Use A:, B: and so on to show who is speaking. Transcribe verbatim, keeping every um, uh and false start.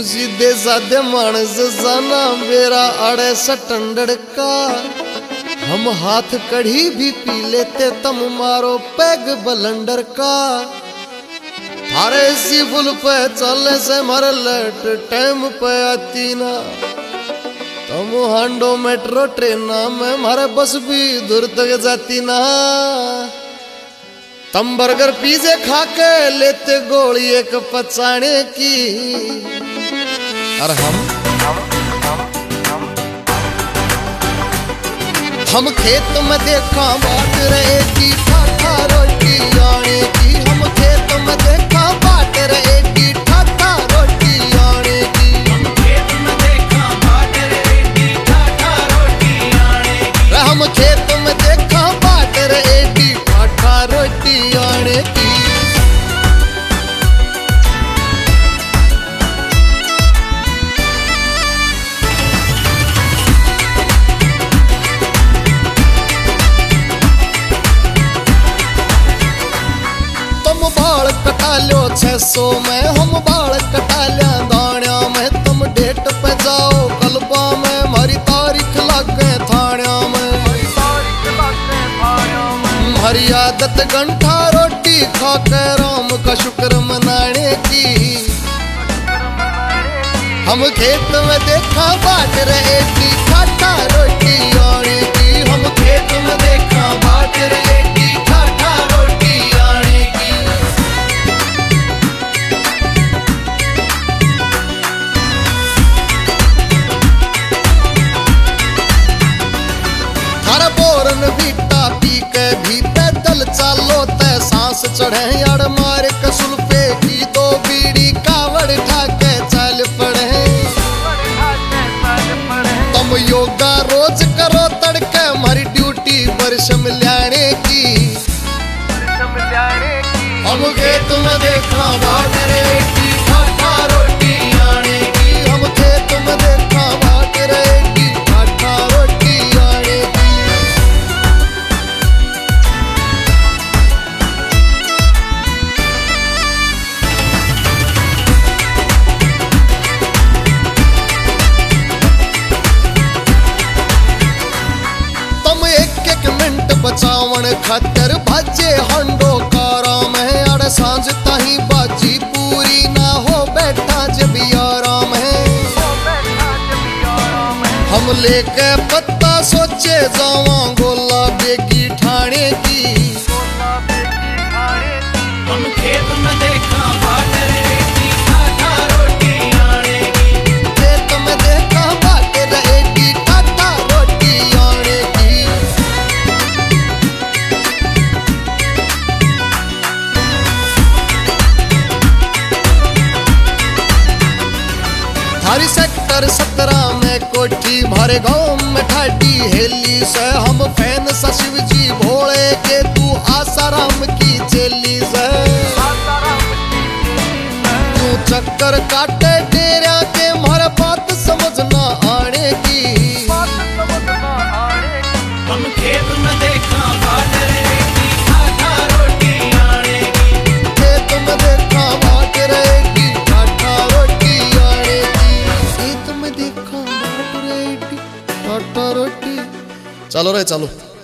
A: सीधे साधे मानस जाना मेरा अड़े सटंडड़ का। हम हाथ कढ़ी भी पी लेते तम मारो पैग बलंडर का। थारे सी फुल पे चलने से मर लेट टाइम पे आती ना। तम हांडो मेट्रो ट्रेन में मारे बस भी दूर तक जाती ना। तम बर्गर पिज़्ज़ा खा के लेते गोली एक पचाने की। और हम हम खेत में देखा बाट रहे की ठाठा रोटी आने की। हम खेत में देखा बाट रहे की ठाठा रोटी आने की।
B: हम खेत में देखा बाट रहे की ठाठा रोटी आने की।
A: हम खेत में देखा बाट रहे की ठाठा रोटी आने की। बाल कटा लो छह सौ में हम बाल कटा लिया दाणिया में। तुम डेट पे जाओ कल्बा में हमारी तारीख लागे थाणिया में। हमारी आदत गंठा रोटी खा के राम का शुक्र मनाने की। हम खेत में देखा बाट रहे की ठाठा रोटी आने की। हम खेत में देखा बाट रहे की ठाठा रोटी आने की। बोरन बीटा पी के भी पैदल चालो ते सांस चढ़े। यार मार के सुल्फे की दो बीड़ी कावड़ ठाके चल पड़े। तुम योगा रोज करो तड़के हमारी ड्यूटी वर्ष मिलाने की। हम खेत में देखा बाट रहे की ठाठा रोटी आने की। हम खेत में देखा बाट रहे की ठाठा रोटी आने की। बचावन खातर भाजे हंडो कारा में। अड़ सांझ ताही बाजी पूरी ना हो बैठा जब याराम है। हम लेके पत्ता सोचे जावा गोला बेगी ठाणे की।
B: हम खेत में देखा बाट रहे की ठाठा रोटी आने की।
A: खेत में देखा बाट रहे की ठाठा रोटी आने की। हमारी सेक्टर सत्रह में कोठी मारे गांव में ठाडी हेली से। हम फैन सा शिव जी भोले के तू आसाराम की चेली से। तू चक्कर काटे डेरा के मारे बात समझना आने की।
B: हम खेत में देखा बाट रहे की ठाठा रोटी आने की।
A: खेत में देखा बाट रहे की ठाठा रोटी आने की। खेत में देखा बाट रहे की ठाठा रोटी। चलो रे चलो।